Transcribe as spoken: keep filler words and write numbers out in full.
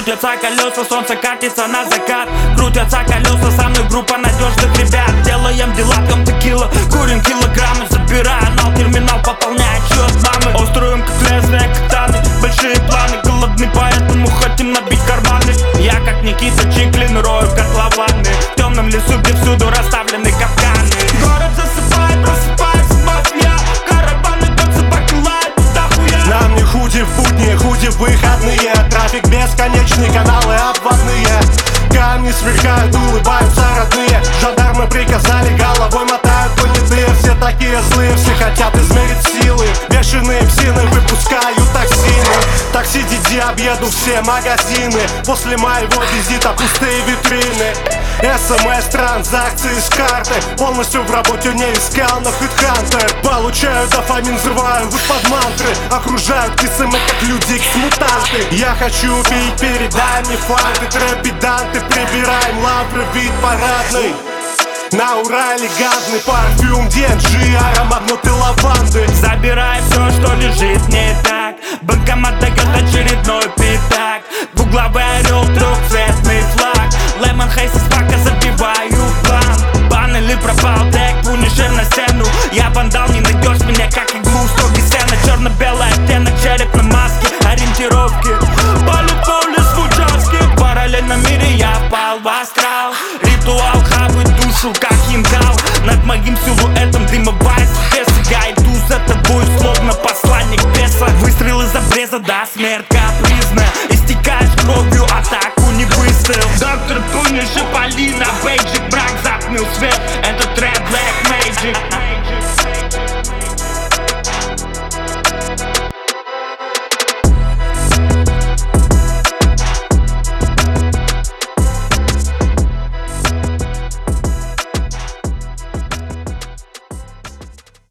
Крутятся колеса, солнце катится на закат. Крутятся колеса, со мной группа надежных ребят. Делаем дела, пьем текила, курим килограммы. Забирая нал, терминал, пополняет счет мамы. Остроем как лезвие катаны, большие планы. Голодны, поэтому хотим набить карманы. Я как Никита Чиклин, рою котлованы. В темном лесу, где всюду расставлены капканы. Город засыпает, просыпается мафия. Караваны, как собаки лают, дохуя. Нам не худи в будни, худи в выходные. Трафик бесконечный, каналы обводные. Камни сверкают, улыбаются родные. Жандармы приказали, головой мотают понятые. Все такие злые, все хотят измерить силы. Бешеные псины выпускают токсины. Такси Диди, объеду все магазины. После моего визита пустые витрины. СМС, транзакции с карты. Полностью в работе не искал, но HeadHunter. Получаю дофамин, взрываю вот под мантры. Окружают кисами, как люди, мутанты. Я хочу пить, передай мне фанты. Трэп-педанты, прибираем лавры, вид парадный. На Урале газный парфюм ди эн джи, аромат внутри